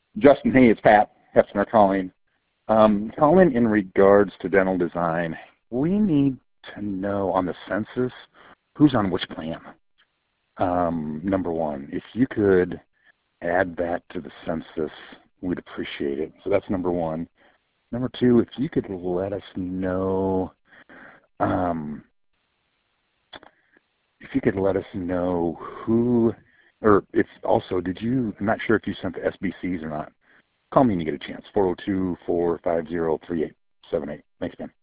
Justin, hey, it's Pat Hefner calling. Calling in regards to dental design. We need to know on the census who's on which plan. Number one, if you could add that to the census, we'd appreciate it. So that's number one. Number two, if you could let us know, um, who, or if also, I'm not sure if you sent the SBCs or not. Call me when you get a chance, 402-450-3878. Thanks, man.